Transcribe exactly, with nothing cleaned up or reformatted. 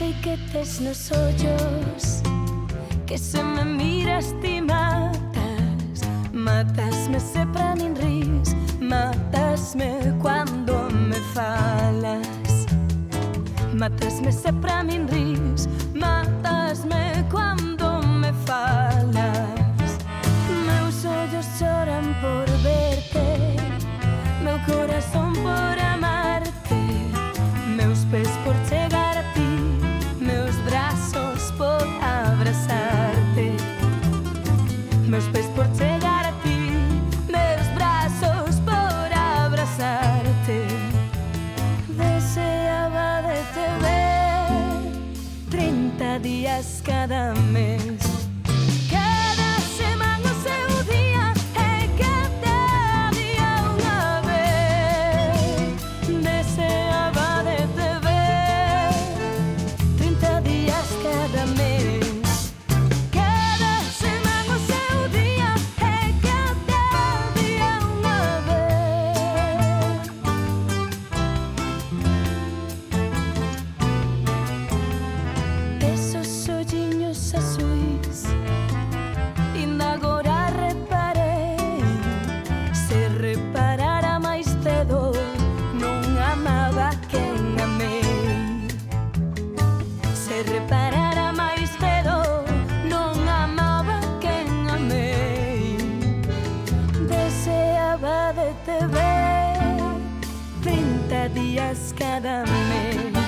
sei que tes nos ollos, que se me miras ti matas. Matasme se pra min ris, matasme cuando me falas. Matasme se pra min ris, matasme cuando me falas. Meus ollos choran por verte, meu corazón por amarte, meus pés por chegar a ti, meus brazos por abrazarte, meus pés por chegar a ti, meus brazos por abrazarte. Deseaba de te ver trinta días cada mes. Reparara máis cedo, non amaba quen amei. Deseaba de te ver trinta días cada mes.